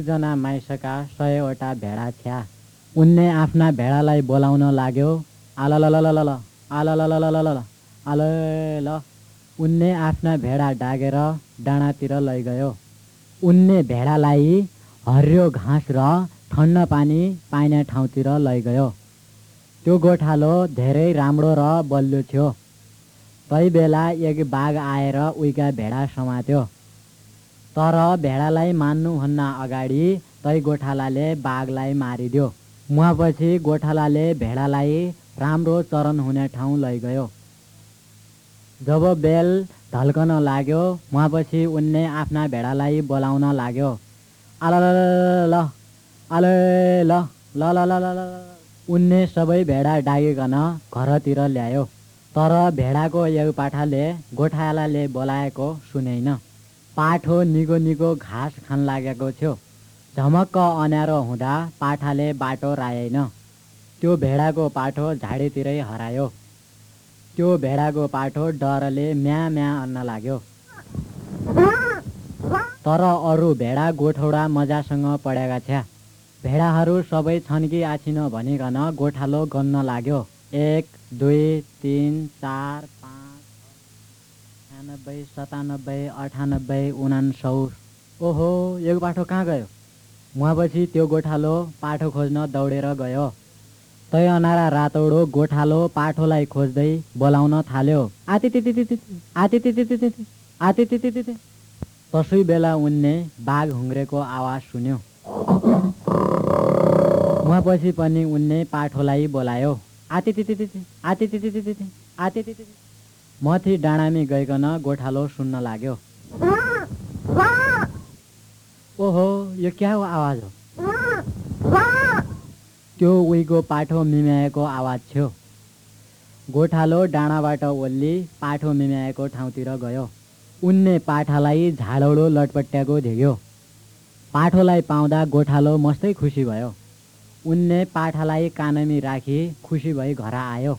एकजना माइसका 100वटा भेडा थिया। उनले आफ्ना भेडालाई बोलाउन लाग्यो, आललललल आललललल आलल। उनले आफ्ना भेडा डागेर डाँडातिर लैगयो। उनले भेडालाई हरियो घाँस र ठन्डा पानी पाइने ठाउँतिर लैगयो। त्यो गोठालो धेरै राम्रो र बलियो थियो। तै बेला एक बाघ आएर उहीका भेडा समात्यो। तर भेडालाई मान्नुभन्दा अगाडि तै गोठालाले बाघलाई मारिदियो। उहाँपछि गोठालाले भेडालाई राम्रो चरन हुने ठाउँ लैगयो। जब बेल ढल्कन लाग्यो, उहाँपछि उनले आफ्ना भेडालाई बोलाउन लाग्यो, आललल आलल लललल। उनले सबै भेडा डागिकन घरतिर ल्यायो। तर भेडाको एक पाठाले गोठालाले बोलाएको सुनेन। पाठो निको निको घाँस खान लागेको थियो। झमक्क अँध्यारो हुँदा पाठाले बाटो राएन। त्यो भेडाको पाठो झाडीतिरै हरायो। त्यो भेडाको पाठो डरले म्या म्या अन्न लाग्यो। तर अरू भेडा गोठौडा मजासँग पढेका थिए। भेडाहरू सबै छन् कि आछिन भनिकन गोठालो गन्न लाग्यो। 1 2 3 4 5 96 97 98 99। ओहो, एक पाठो कहाँ गयो? उहाँपछि त्यो गोठालो पाठो खोज्न दौडेर गयो। तै अनारा रातौडो गोठालो पाठोलाई खोज्दै बोलाउन थाल्यो, आतितितिति आतितितिति आतितितिति। तसै बेला उनले बाघ हुङ्ग्रेको आवाज सुन्यो। उहाँपछि पनि उनले पाठोलाई बोलायो, आतितितिति आतितितिति आतितितिति। मथि डाँडामी गइकन गोठालो सुन्न लाग्यो। ओहो, यो क्या हो आवाज हो? त्यो उहीको पाठो मिम्याएको आवाज थियो। गोठालो डाँडाबाट ओल्ली पाठो मिम्याएको ठाउँतिर गयो। उनले पाठालाई झाडौडो लटपट्याएको देख्यो। पाठोलाई पाउँदा गोठालो मस्तै खुसी भयो। उनले पाठालाई कानमी राखी खुसी भई घर आयो।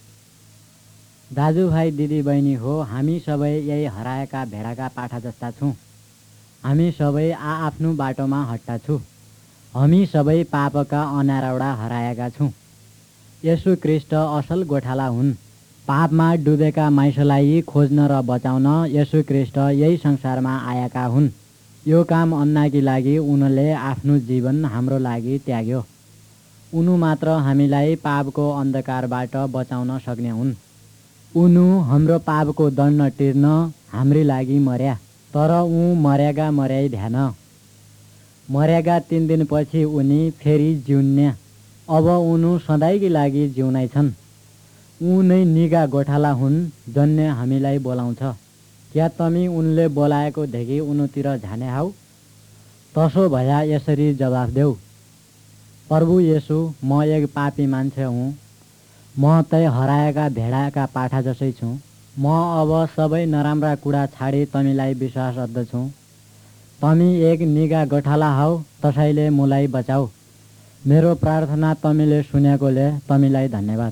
दाजुभाइ दिदीबहिनी हो, हामी सबै यही हराएका भेडाका पाठा जस्ता छौँ। हामी सबै आआफ्नो बाटोमा हट्टा छौँ। हामी सबै पापका अनारौडा हराएका छौँ। येशू ख्रीष्ट असल गोठाला हुन्। पापमा डुबेका मानिसलाई खोज्न र बचाउन येशू ख्रीष्ट यही संसारमा आएका हुन्। यो काम अन्नाकी लागि उनले आफ्नो जीवन हाम्रो लागि त्याग्यो। उनु मात्र हामीलाई पापको अन्धकारबाट बचाउन सक्ने हुन्। उनु हाम्रो पापको दण्ड तिर्न हाम्री लागि मर्या। तर ऊ मर्यागा मर्याई भ्यान। मर्यागा 3 दिनपछि उनी फेरि जिउन्या। अब उनु सधैँकी लागि जिउनै छन्। ऊ नै निगा गोठाला हुन् जन्ने हामीलाई बोलाउँछ। क्या तमी उनले बोलाएको देखि उनुतिर झाने हौ? तसो भया यसरी जवाफ देऊ, प्रभु येशू, म एक पापी मान्छे हुँ। म तै हराएका भेडाका पाठा जसै छु। म अब सबै नराम्रा कुरा छाडी तमीलाई विश्वास अद्दछु। तमी एक निगा गोठाला हौ, त्यसैले मलाई बचाऊ। मेरो प्रार्थना तमीले सुनेकोले तमीलाई धन्यवाद।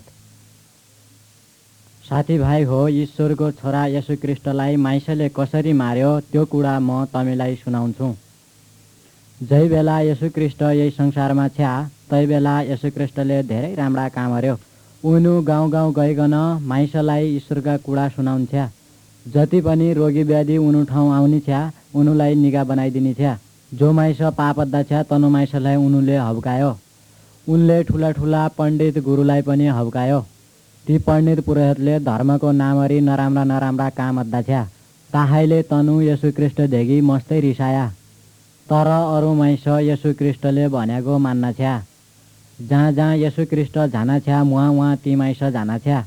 साथीभाइ हो, ईश्वरको छोरा येशू ख्रीष्टलाई मानिसले कसरी मार्यो त्यो कुरा म तमीलाई सुनाउँछु। जै बेला येशू ख्रीष्ट यही संसारमा छ्या, तै बेला येशू ख्रीष्टले धेरै राम्रा काम गर्यो। उनु गाउँ गाउँ गइकन मानिसलाई ईश्वरका कुरा सुनाउँछ्या। जति पनि रोगी व्याधि उनु ठाउँ आउने छ्या, उनुलाई निगा बनाइदिने छ्या। जो मानिस पाप अद्दा छ्या तनु मानिसलाई उनुले हब्कायो। उनले ठुला ठुला पण्डित गुरुलाई पनि हब्कायो। ती पण्डित पुरोहितले धर्मको नामरी नराम्रा नराम्रा काम अद्दा छ्या। ताहैले तनु येशू ख्रीष्टदेखि मस्तै रिसाया। तर अरू मानिस येशू ख्रीष्टले भनेको मान्न छ्या। जहाँ जहाँ येशू ख्रीष्ट जाना छ्या, वहाँ वहाँ ती मानिस जाना छ्या।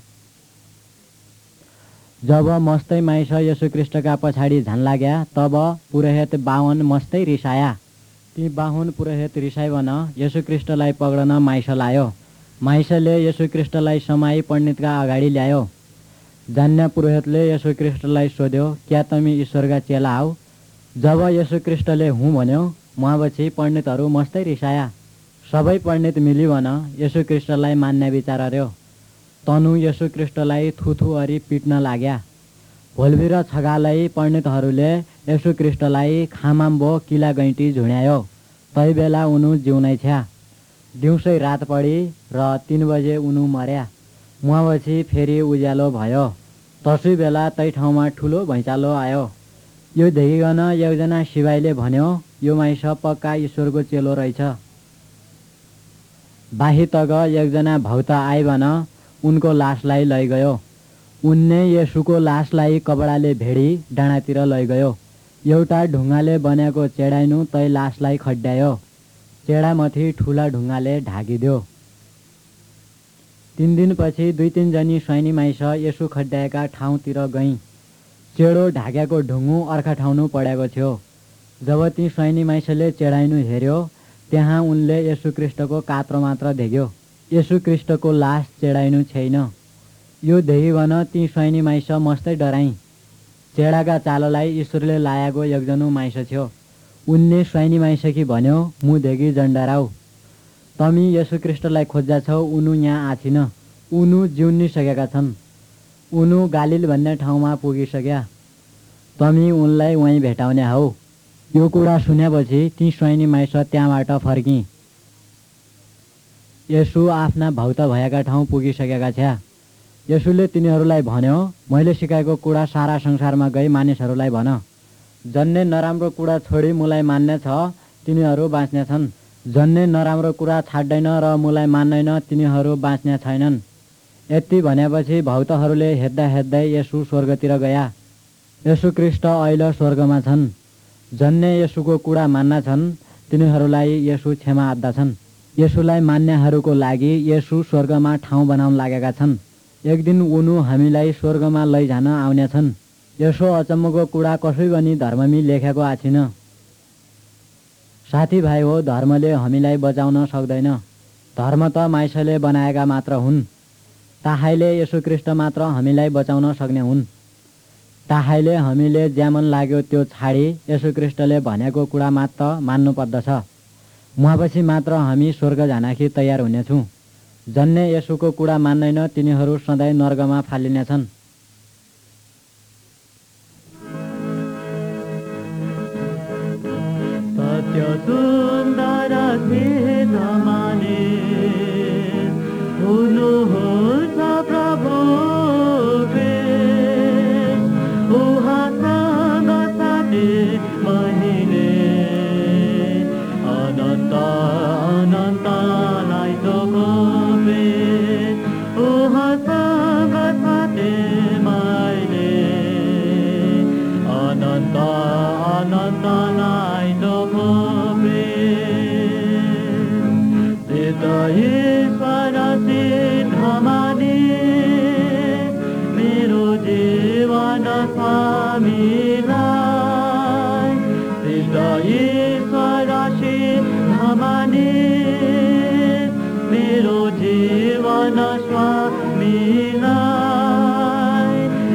जब मस्तै मानिस येशू ख्रीष्टका पछाडि झान लाग्या, तब पुरोहित बाहुन मस्तै रिसाया। ती बाहुन पुरोहित रिसाइबन येशू ख्रीष्टलाई पक्रन मानिस लायो। मानिसले येशू ख्रीष्टलाई समाई पण्डितका अगाडि ल्यायो। जान्ने पुरोहितले येशू ख्रीष्टलाई सोध्यो, क्या तमी ईश्वरका चेला हौ? जब येशू ख्रीष्टले हुँ भन्यो, उहाँपछि पण्डितहरू मस्तै रिसाया। सबै पण्डित मिलिबन येशू ख्रीष्टलाई मान्ने विचार गर्यो। तनु येशू ख्रीष्टलाई थुथु अरी पिट्न लाग्या। भोलबिर छगालै पण्डितहरूले येशू ख्रीष्टलाई खामाम्बो किला गैँटी झुण्यायो। तै बेला उनु जिउनै छ्या। दिउँसै रात पडी र 3 बजे उनु मर्या। मुहापछि फेरि उज्यालो भयो। तसै बेला तै ठाउँमा ठुलो भैँचालो आयो। यो देखिकन एकजना सिपाहीले भन्यो, यो माइस पक्का ईश्वरको चेलो रहेछ। बाहितक एकजना भक्त आइबन उनको लासलाई लैगयो। उनले येशूको लासलाई कपडाले भेडी डाँडातिर लैगयो। एउटा ढुङ्गाले बनेको चेडाइनु तै लासलाई खड्यायो। चेडामाथि ठुला ढुङ्गाले ढाकिदियो। 3 दिनपछि 2-3 जनी स्वाइनी माइस येशू खड्याएका ठाउँतिर गई। चेडो ढाकेको ढुङ्गु अर्का ठाउँनु पड्याएको थियो। जब ती स्वाइनी माइसले चेडाइनु हेर्यो, त्यहाँ उनले येशू ख्रीष्टको कात्रो मात्र देख्यो। येशू ख्रीष्टको लास चेडाइनु छैन। यो देखिकन ती स्वाइनी माइस मस्तै डराई। चेडाका चालोलाई ईश्वरले लाएको एकजनो माइस थियो। उनले स्वाइनी माइसकी भन्यो, मुदेखि जन्डराउ, तमी येशू ख्रीष्टलाई खोज्दा छौ, उनु यहाँ आछिन। उनु जिउनिसकेका छन्। उनु गालिल भन्ने ठाउँमा पुगिसक्या। तमी उनलाई वहीँ भेटाउने हौ। यो कुरा सुनेपछि ती स्वाइनी माइस त्यहाँबाट फर्की। येशू आफ्ना भक्त भएका ठाउँ पुगिसकेका छ्या। येशूले तिनीहरूलाई भन्यो, मैले सिकाएको कुरा सारा संसारमा गई मानिसहरूलाई भन। जन्ने नराम्रो कुरा छोडी मुलाई मान्ने छ, तिनीहरू बाँच्ने छन्। जन्ने नराम्रो कुरा छाड्दैन र मुलाई मान्दैन, तिनीहरू बाँच्ने छैनन्। यति भनेपछि भक्तहरूले हेर्दा हेर्दै येशू स्वर्गतिर गया। येशू ख्रीष्ट अहिले स्वर्गमा छन्। जन्ने येशूको कुरा मान्ना छन्, तिनीहरूलाई येशू क्षमा आद्दछन्। येशूलाई मान्नेहरूको लागि येशू स्वर्गमा ठाउँ बनाउन लागेका छन्। एक दिन उनु हामीलाई स्वर्गमा लैजान आउनेछन्। यसो अचम्मको कुरा कसै पनि धर्ममी लेखेको आछिन। साथीभाइ हो, धर्मले हामीलाई बचाउन सक्दैन। धर्म त माइसले बनाएका मात्र हुन्। ताहाइले येशू ख्रीष्ट मात्र हामीलाई बचाउन सक्ने हुन्। ताहाइले हामीले ज्यामन लाग्यो त्यो छाडी येशू ख्रीष्टले भनेको कुरा मात्र मान्नु पर्दछ। मुहापछि मात्र हामी स्वर्ग जानाखि तयार हुनेछौँ। जन्ने येशूको कुरा मान्दैन, तिनीहरू सधैँ नर्कमा फालिनेछन्। सत्य सुन्दर सिद्धमाने हुनुहुन्छ प्रभु ख्रीष्ट, उहाँसँग साथी बहिनी अनन्त अनन्तलाई जोको उहाँसँग साथी मैले अनन्त अनन्तलाई जोको सिद्ध ईश्वर सिद्धमाने मेरो जीवन स्वामीलाई, सिद्ध ईश्वर सिद्धमाने मेरो जीवन स्वामीलाई,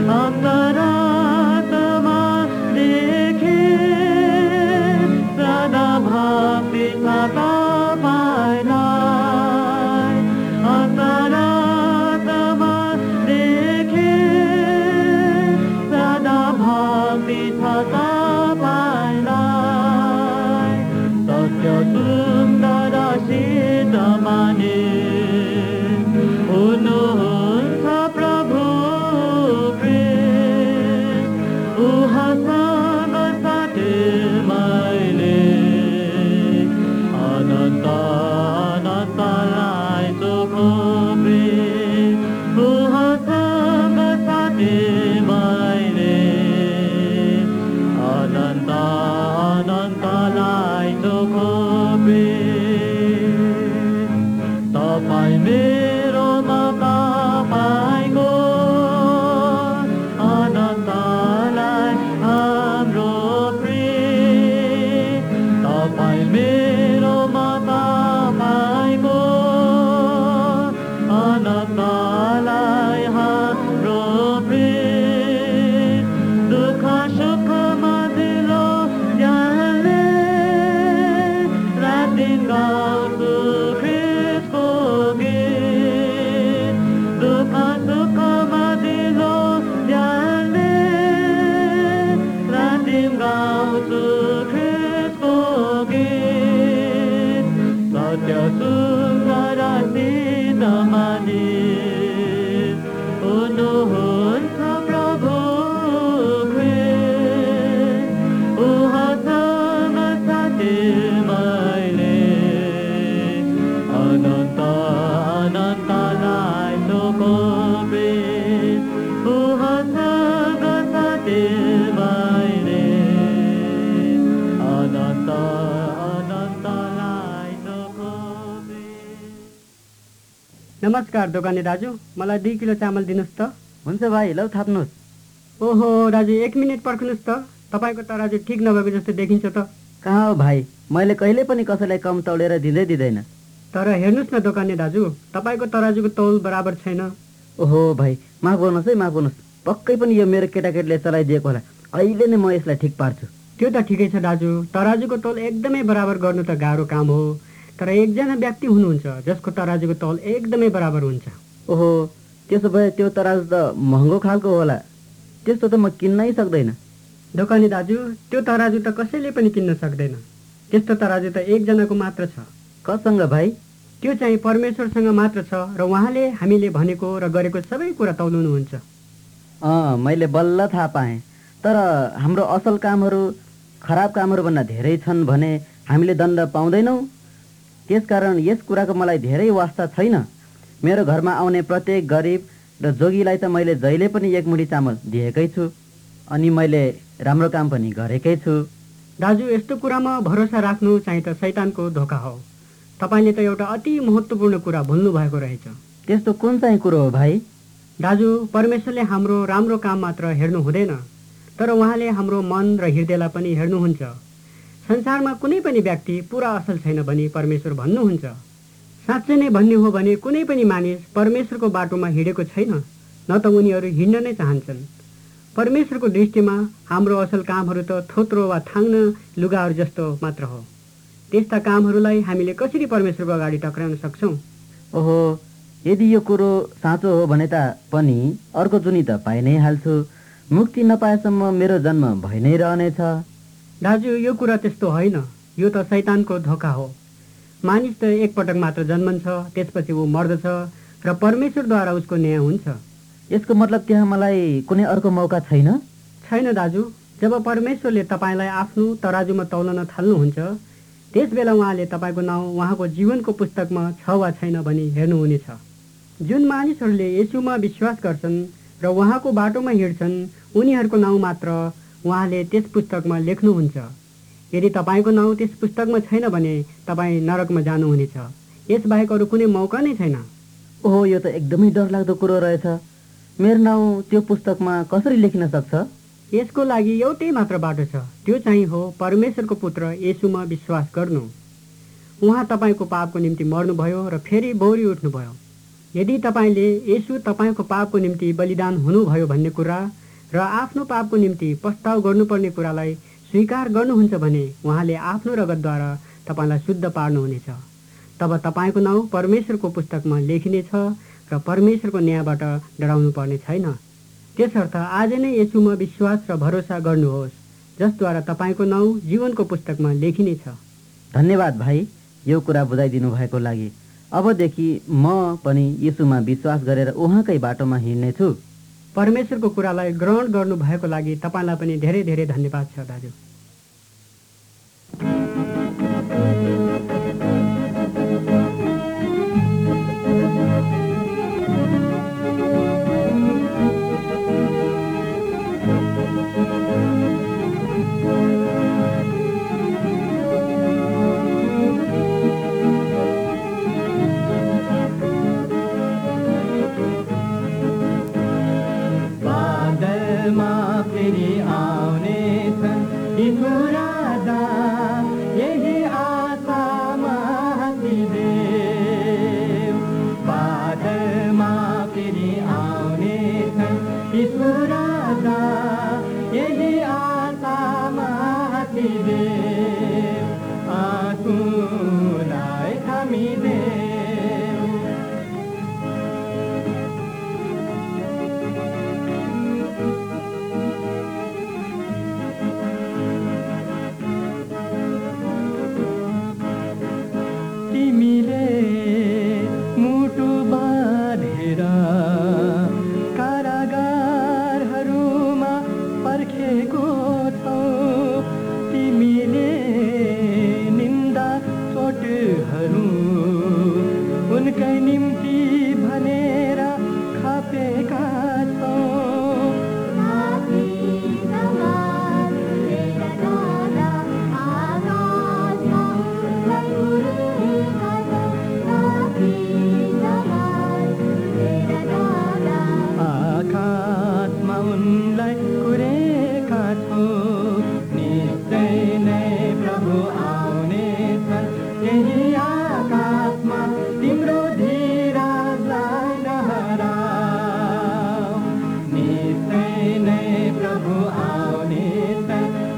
अन्तरात्मा देखे सदा भक्ति छ तपाईँलाई, अन्तरात्मा देखे सदा भक्ति छ तपाईँलाई। सत्य सुन्दर सिद्धमाने हुनुहुन्छ प्रभु ख्रीष्ट, उहाँसँग साथी मैले अनन्त अनन्तलाई जोको उहाँसँग साथी मैले नमस्कार दोकाने दाजु, मलाई 2 किलो चामल दिनुहोस् त। हुन्छ भाइ, लौ थाप्नुहोस्। ओहो दाजु, 1 मिनट पर्खिनुहोस् त। तपाईँको तराजु ठिक नभएको जस्तो देखिन्छ त। कहाँ हो भाइ, मैले कहिले पनि कसैलाई कम तौलेर दिँदैन। तर हेर्नुहोस् न दोकाने दाजु, तपाईँको तराजुको तौल बराबर छैन। ओहो भाइ, माफ गर्नुहोस् है, माफ गर्नुहोस्। पक्कै पनि यो मेरो केटाकेटीले चलाइदिएको होला। अहिले नै म यसलाई ठिक पार्छु। त्यो त ठिकै छ दाजु, तराजुको तौल एकदमै बराबर गर्नु त गाह्रो काम हो। तर एकजना व्यक्ति हुनुहुन्छ जसको तराजुको तौल एकदमै बराबर हुन्छ। ओहो, त्यसो भए त्यो तराजु त महँगो खालको होला। त्यस्तो त म किन्नै सक्दैन। दोकाने दाजु, त्यो तराजु त कसैले पनि किन्न सक्दैन। त्यस्तो तराजु त एकजनाको मात्र छ। कसँग भाइ? त्यो चाहिँ परमेश्वरसँग मात्र छ र उहाँले हामीले भनेको र गरेको सबै कुरा तौल्नुहुन्छ। मैले बल्ल थाहा पाएँ। तर हाम्रो असल कामहरू खराब कामहरूभन्दा धेरै छन् भने हामीले दण्ड पाउँदैनौँ। त्यसकारण यस कुराको मलाई धेरै वास्ता छैन। मेरो घरमा आउने प्रत्येक गरिब र जोगीलाई त मैले जहिले पनि 1 मुठी चामल दिएकै छु, अनि मैले राम्रो काम पनि गरेकै छु। दाजु, यस्तो कुरामा भरोसा राख्नु चाहिँ त शैतानको धोका हो। तपाईँले त एउटा अति महत्त्वपूर्ण कुरा भुल्नु भएको रहेछ। त्यस्तो कुन चाहिँ कुरो हो भाइ? दाजु, परमेश्वरले हाम्रो राम्रो काम मात्र हेर्नु हुँदैन, तर उहाँले हाम्रो मन र हृदयलाई पनि हेर्नुहुन्छ। संसारमा कुनै पनि व्यक्ति पुरा असल छैन भनी परमेश्वर भन्नुहुन्छ। साँच्चै नै भन्ने हो भने कुनै पनि मानिस परमेश्वरको बाटोमा हिँडेको छैन, न त उनीहरू हिँड्न नै चाहन्छन्। परमेश्वरको दृष्टिमा हाम्रो असल कामहरू त थोत्रो वा थाङ्न लुगाहरू जस्तो मात्र हो। त्यस्ता कामहरूलाई हामीले कसरी परमेश्वरको अगाडि टक्राउन सक्छौँ? ओहो, यदि यो कुरो साँचो हो भने त पनि अर्को जुनी त पाइ नै हाल्छु। मुक्ति नपाएसम्म मेरो जन्म भइ नै रहनेछ। दाजु, यो कुरा त्यस्तो होइन। यो त शैतानको धोका हो। मानिस त एकपटक मात्र जन्मन्छ, त्यसपछि ऊ मर्दछ र परमेश्वरद्वारा उसको न्याय हुन्छ। यसको मतलब त्यहाँ मलाई कुनै अर्को मौका छैन? छैन दाजु। जब परमेश्वरले तपाईँलाई आफ्नो तराजुमा तौलन थाल्नुहुन्छ, त्यस बेला उहाँले तपाईँको नाउँ उहाँको जीवनको पुस्तकमा छ वा छैन भनी हेर्नुहुनेछ। जुन मानिसहरूले येशूमा विश्वास गर्छन् र उहाँको बाटोमा हिँड्छन्, उनीहरूको नाउँ मात्र उहाँले त्यस पुस्तकमा लेख्नुहुन्छ। यदि तपाईँको नाउँ त्यस पुस्तकमा छैन भने तपाईँ नरकमा जानुहुनेछ। यसबाहेक अरू कुनै मौका नै छैन। ओहो, यो त एकदमै डरलाग्दो कुरो रहेछ। मेरो नाउँ त्यो पुस्तकमा कसरी लेखिन सक्छ? यसको लागि एउटै मात्र बाटो छ, त्यो चाहिँ हो परमेश्वरको पुत्र येशूमा विश्वास गर्नु। उहाँ तपाईँको पापको निम्ति मर्नुभयो र फेरि बौरी उठ्नुभयो। यदि तपाईँले येशू तपाईँको पापको निम्ति बलिदान हुनुभयो भन्ने कुरा र आफ्नो पापको निम्ति पस्ताव गर्नुपर्ने कुरालाई स्वीकार गर्नुहुन्छ भने उहाँले आफ्नो रगतद्वारा तपाईँलाई शुद्ध पार्नुहुनेछ। तब तपाईँको नाउँ परमेश्वरको पुस्तकमा लेखिनेछ र परमेश्वरको न्यायबाट डराउनु पर्ने छैन। त्यसर्थ आज नै येशूमा विश्वास र भरोसा गर्नुहोस्, जसद्वारा तपाईँको नाउँ जीवनको पुस्तकमा लेखिनेछ। धन्यवाद भाइ, यो कुरा बुझाइदिनु भएको लागि। अबदेखि म पनि येशूमा विश्वास गरेर उहाँकै बाटोमा हिँड्नेछु। परमेश्वरको कुरालाई ग्रहण गर्नु भएको लागि तपाईँलाई पनि धेरै धेरै धन्यवाद छ दाजु।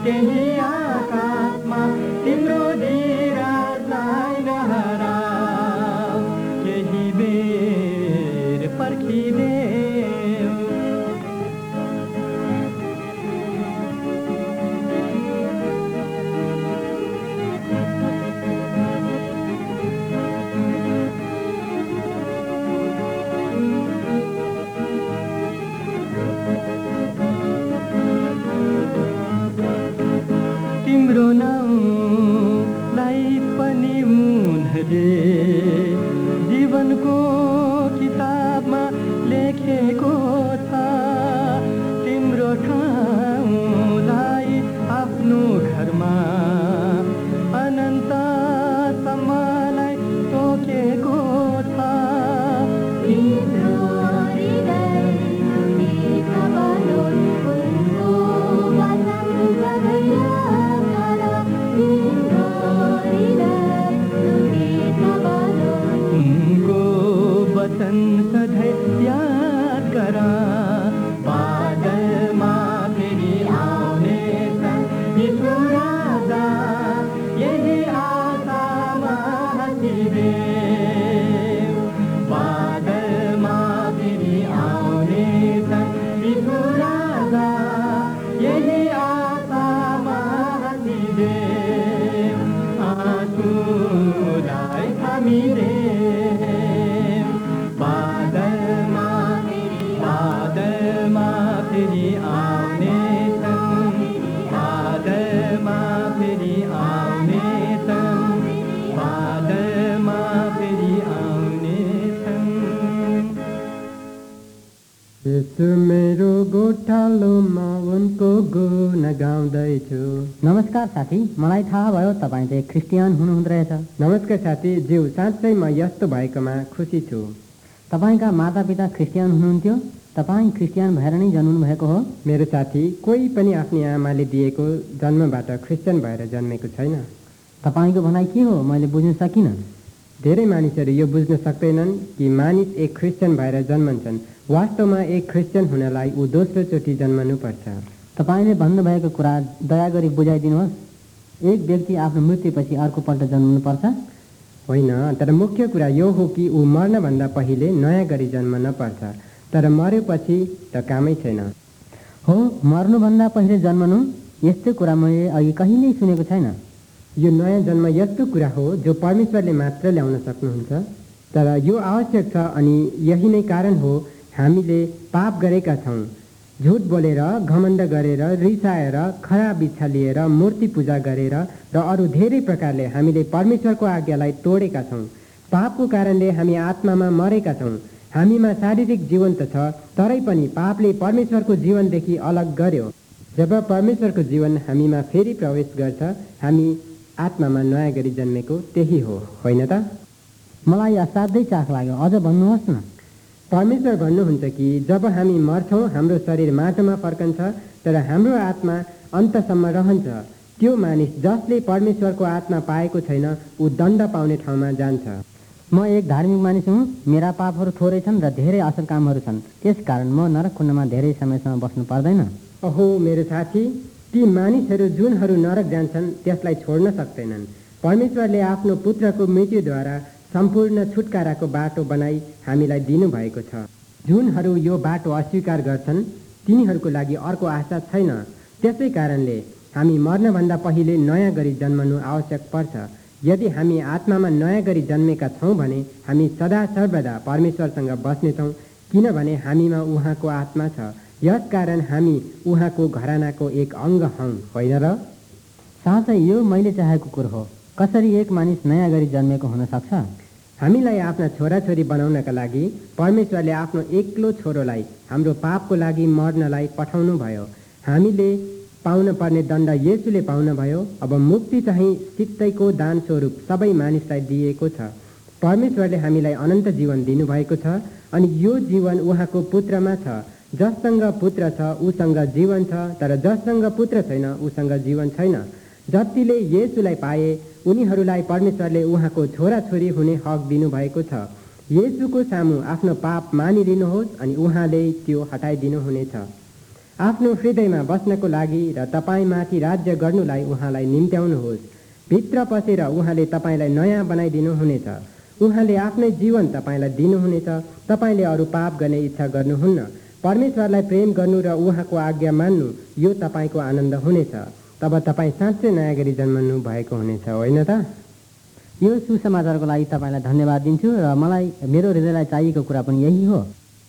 त्यही आकाशमा तिम्रो धीरजलाई नहराऊ, केही बेर पर्खिदेऊ। तिम्रो नाउँलाई पनि उनले जीवनको किताबमा लेखेको छ, तिम्रो ठाउँलाई आफ्नो घरमा अनन्तसम्मलाई तोकेको छ। तिम्रो हृदय सुनेका बालोन उनको वचन सधैँ याद गर। तिम्रो हृदय सुनेका बालोन उनको वचन सधैँ याद गर। बादलमा फेरि आउनेछन् यीशु राजा, यही आशामा हाँसिदेऊ। बादलमा फेरि आउनेछन् यीशु राजा, यही आशामा हाँसिदेऊ। आँसुलाई थामिदेऊ। बादलमा फेरि आउनेछन्, बादलमा फेरि आउनेछन्, बादलमा फेरि आउनेछन्। यसो मेरो गोठालोमा उनको गुण गाउँदैछु। नमस्कार साथी, मलाई थाहा भयो तपाईँ चाहिँ क्रिस्चियन हुनुहुँदो रहेछ। नमस्कार साथी ज्यू, साँच्चै म यस्तो भएकोमा खुसी छु। तपाईँका मातापिता क्रिस्चियन हुनुहुन्थ्यो, तपाईँ क्रिस्चियन भएर नै जन्मनु भएको हो? मेरो साथी, कोही पनि आफ्नी आमाले दिएको जन्मबाट क्रिस्चियन भएर जन्मेको छैन। तपाईँको भनाइ के हो, मैले बुझ्न सकिनँ। धेरै मानिसहरू यो बुझ्न सक्दैनन् कि मानिस एक क्रिस्चियन भएर जन्मन्छन्। वास्तवमा एक क्रिस्चियन हुनलाई ऊ दोस्रोचोटि जन्मनुपर्छ। तपाईँले भन्नुभएको कुरा दया गरी बुझाइदिनुहोस्। एक व्यक्ति आफ्नो मृत्युपछि अर्कोपल्ट जन्मनुपर्छ? होइन, तर मुख्य कुरा यो हो कि ऊ मर्नभन्दा पहिले नयाँ गरी जन्मन पर्छ। तर मरेपछि त कामै छैन। हो, मर्नुभन्दा पहिले जन्मनु, यस्तो कुरा मैले अघि कहिल्यै सुनेको छैन। यो नयाँ जन्म यस्तो कुरा हो जो परमेश्वरले मात्र ल्याउन सक्नुहुन्छ। तर यो आवश्यक छ अनि यही नै कारण हो हामीले पाप गरेका छौँ। झुट बोलेर, घमण्ड गरेर, रिसाएर, खराब इच्छा लिएर, मूर्ति पूजा गरेर र अरू धेरै प्रकारले हामीले परमेश्वरको आज्ञालाई तोडेका छौँ। पापको कारणले हामी आत्मामा मरेका छौँ। हामीमा शारीरिक जीवन त छ, तरै पनि पापले परमेश्वरको जीवनदेखि अलग गर्यो। जब परमेश्वरको जीवन हामीमा फेरि प्रवेश गर्छ, हामी आत्मामा नयाँ गरी जन्मेको त्यही हो, होइन त? मलाई असाध्यै चाख लाग्यो, अझ भन्नुहोस् न। परमेश्वर भन्नुहुन्छ कि जब हामी मर्छौँ हाम्रो शरीर माटोमा फर्कन्छ, तर हाम्रो आत्मा अन्तसम्म रहन्छ। त्यो मानिस जसले परमेश्वरको आत्मा पाएको छैन ऊ दण्ड पाउने ठाउँमा जान्छ। म एक धार्मिक मानिस हुँ, मेरा पापहरू थोरै छन् र धेरै असल कामहरू छन्, त्यसकारण म नरक कुण्डमा धेरै समयसम्म बस्नु पर्दैन। अहो मेरो साथी, ती मानिसहरू जुनहरू नरक जान्छन् त्यसलाई छोड्न सक्दैनन्। परमेश्वरले आफ्नो पुत्रको मृत्युद्वारा सम्पूर्ण छुटकाराको बाटो बनाई हामीलाई दिनुभएको छ। जुनहरू यो बाटो अस्वीकार गर्छन् तिनीहरूको लागि अर्को आशा छैन। त्यसै कारणले हामी मर्नभन्दा पहिले नयाँ गरी जन्मनु आवश्यक पर्छ। यदि हामी आत्मामा नयाँ गरी जन्मेका छौँ भने हामी सदा सर्वदा परमेश्वरसँग बस्नेछौँ, किनभने हामीमा उहाँको आत्मा छ। यसकारण हामी उहाँको घरानाको एक अङ्ग हौँ, होइन र? साँच्चै यो मैले चाहेको कुरो हो। कसरी एक मानिस नयाँ गरी जन्मेको हुन सक्छ? हामीलाई आफ्ना छोराछोरी बनाउनका लागि परमेश्वरले आफ्नो एक्लो छोरोलाई हाम्रो पापको लागि मर्नलाई पठाउनु भयो। हामीले पाउन पर्ने दण्ड येशूले पाउनुभयो। अब मुक्ति चाहिँ सित्तैको दान स्वरूप सबै मानिसलाई दिएको छ। परमेश्वरले हामीलाई अनन्त जीवन दिनुभएको छ अनि यो जीवन उहाँको पुत्रमा छ। जससँग पुत्र छ उसँग जीवन छ, तर जससँग पुत्र छैन उसँग जीवन छैन। जतिले येशूलाई पाए उनीहरूलाई परमेश्वरले उहाँको छोराछोरी हुने हक दिनुभएको छ। येशूको सामु आफ्नो पाप मानिलिनुहोस् अनि उहाँले त्यो हटाइदिनुहुनेछ। आफ्नो हृदयमा बस्नको लागि र तपाईँमाथि राज्य गर्नुलाई उहाँलाई निम्त्याउनुहोस्। भित्र पसेर उहाँले तपाईँलाई नयाँ बनाइदिनुहुनेछ। उहाँले आफ्नै जीवन तपाईँलाई दिनुहुनेछ। तपाईँले अरू पाप गर्ने इच्छा गर्नुहुन्न। परमेश्वरलाई प्रेम गर्नु र उहाँको आज्ञा मान्नु यो तपाईँको आनन्द हुनेछ। तब तपाईँ साँच्चै नयाँ गरी जन्मनु भएको हुनेछ, होइन त? यो सुसमाचारको लागि तपाईँलाई धन्यवाद दिन्छु र मलाई मेरो हृदयलाई चाहिएको कुरा पनि यही हो।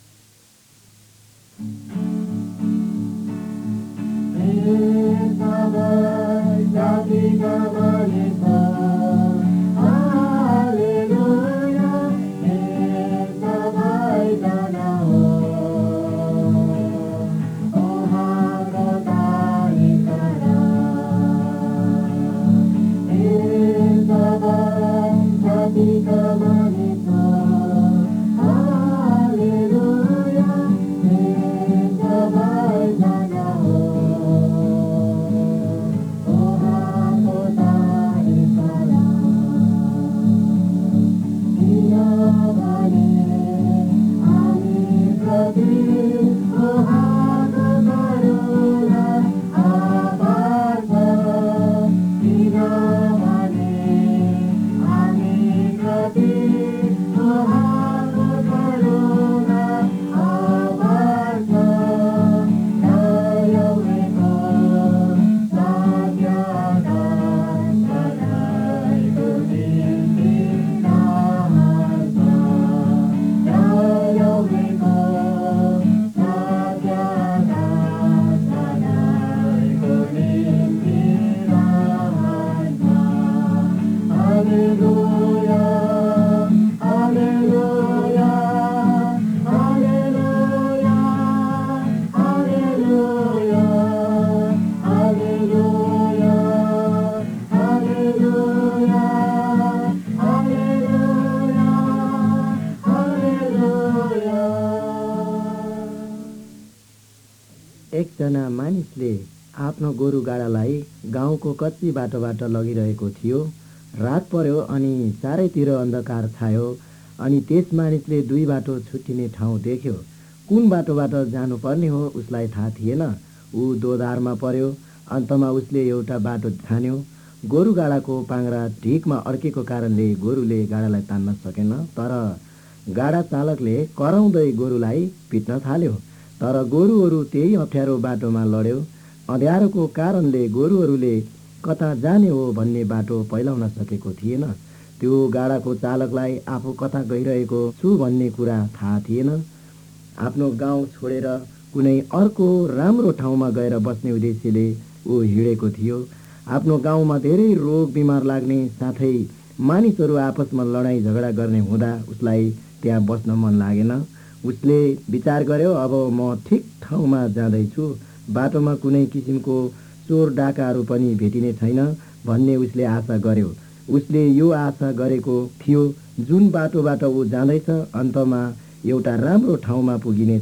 एकजना मानिसले आफ्नो गोरु गाडालाई गाउँको कच्ची बाटोबाट लगिरहेको थियो। रात पर्यो अनि चारैतिर अन्धकार छायो अनि त्यस मानिसले दुई बाटो छुट्टिने ठाउँ देख्यो। कुन बाटोबाट जानुपर्ने हो उसलाई थाहा थिएन। ऊ दोधारमा पर्यो। अन्तमा उसले एउटा बाटो छान्यो। गोरु गाडाको पाङ्ग्रा ढिकमा अड्केको कारणले गोरुले गाडालाई तान्न सकेन। तर गाडा चालकले कराउँदै गोरुलाई पिट्न थाल्यो। तर गोरुहरू त्यही अप्ठ्यारो बाटोमा लड्यो। अँध्यारोको कारणले गोरुहरूले कता जाने हो भन्ने बाटो पैलाउन सकेको थिएन। त्यो गाडाको चालकलाई आफू कता गइरहेको छु भन्ने कुरा थाहा थिएन। आफ्नो गाउँ छोडेर कुनै अर्को राम्रो ठाउँमा गएर बस्ने उद्देश्यले ऊ हिँडेको थियो। आफ्नो गाउँमा धेरै रोग बिमार लाग्ने साथै मानिसहरू आपसमा लडाइँ झगडा गर्ने हुँदा उसलाई त्यहाँ बस्न मन लागेन। उसले विचार गर्यो, अब म ठिक ठाउँमा जाँदैछु। बाटोमा कुनै किसिमको चोर डाकाहरू पनि भेटिने छैन भन्ने उसले आशा गर्यो। उसले यो आशा गरेको थियो जुन बाटोबाट ऊ जाँदैछ अन्तमा एउटा राम्रो ठाउँमा पुगिनेछ।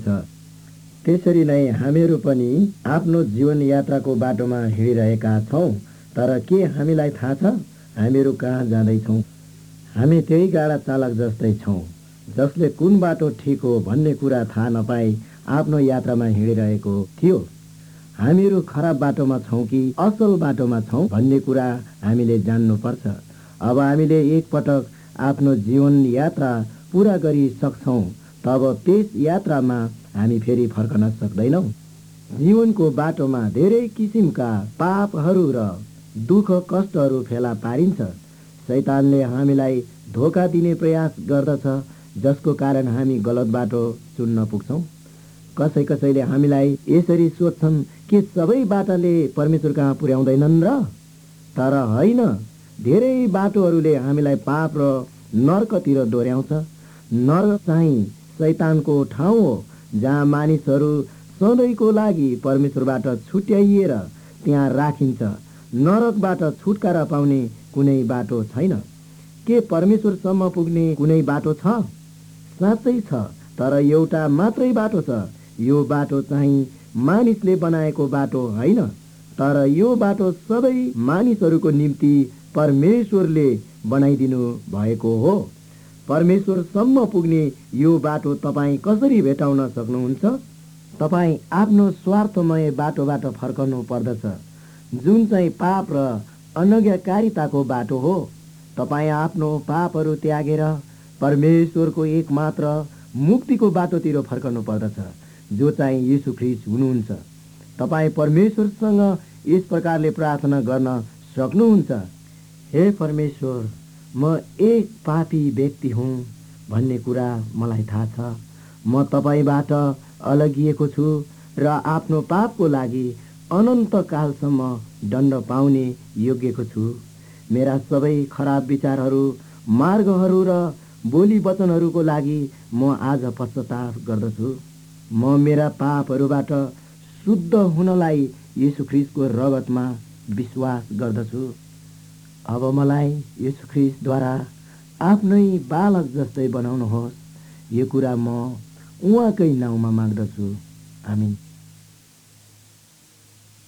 त्यसरी नै हामीहरू पनि आफ्नो जीवन यात्राको बाटोमा हिँडिरहेका छौँ। तर के हामीलाई थाहा छ हामीहरू कहाँ जाँदैछौँ? हामी त्यही गाडा चालक जस्तै छौँ जसले कुन बाटो ठिक हो भन्ने कुरा थाहा नपाई आफ्नो यात्रामा हिँडिरहेको थियो। हामीहरू खराब बाटोमा छौँ कि असल बाटोमा छौँ भन्ने कुरा हामीले जान्नुपर्छ। अब हामीले एकपटक आफ्नो जीवन यात्रा पुरा गरिसक्छौँ तब त्यस यात्रामा हामी फेरि फर्कन सक्दैनौँ। जीवनको बाटोमा धेरै किसिमका पापहरू र दुःख कष्टहरू फेला पारिन्छ। शैतानले हामीलाई धोका दिने प्रयास गर्दछ जसको कारण हामी गलत बाटो चुन्न पुग्छौँ। कसैले हामीलाई यसरी सोध्छन् कि सबै बाटाले परमेश्वर कहाँ पुर्याउँदैनन् र? तर होइन, धेरै बाटोहरूले हामीलाई पाप र नर्कतिर डोर्याउँछ। नर्क चाहिँ शैतानको ठाउँ हो जहाँ मानिसहरू सधैँको लागि परमेश्वरबाट छुट्याइएर त्यहाँ राखिन्छ। नरकबाट छुटकारा पाउने कुनै बाटो छैन। के परमेश्वरसम्म पुग्ने कुनै बाटो छ? साँच्चै छ, तर एउटा मात्रै बाटो छ। यो बाटो चाहिँ मानिसले बनाएको बाटो होइन, तर यो बाटो सबै मानिसहरूको निम्ति परमेश्वरले बनाइदिनु भएको हो। परमेश्वरसम्म पुग्ने यो बाटो तपाईँ कसरी भेटाउन सक्नुहुन्छ? तपाईँ आफ्नो स्वार्थमय बाटोबाट फर्कनु पर्दछ, जुन चाहिँ पाप र अनज्ञाकारिताको बाटो हो। तपाईँ आफ्नो पापहरू त्यागेर परमेश्वरको एकमात्र मुक्तिको बाटोतिर फर्कनु पर्दछ, जो चाहिँ यीशु ख्रीष्ट हुनुहुन्छ। तपाईँ परमेश्वरसँग यस प्रकारले प्रार्थना गर्न सक्नुहुन्छ, हे परमेश्वर, म एक पापी व्यक्ति हुँ भन्ने कुरा मलाई थाहा छ। म तपाईँबाट अलगिएको छु र आफ्नो पापको लागि अनन्तकालसम्म दण्ड पाउने योग्यको छु। मेरा सबै खराब विचारहरू, मार्गहरू र बोली वचनहरूको लागि म आज पश्चाताप गर्दछु। म मेरा पापहरूबाट शुद्ध हुनलाई यीशु ख्रीष्टको रगतमा विश्वास गर्दछु। अब मलाई यीशु ख्रीष्टद्वारा आफ्नै बालक जस्तै बनाउनुहोस्। यो कुरा म उहाँकै नाउँमा माग्दछु। आमिन।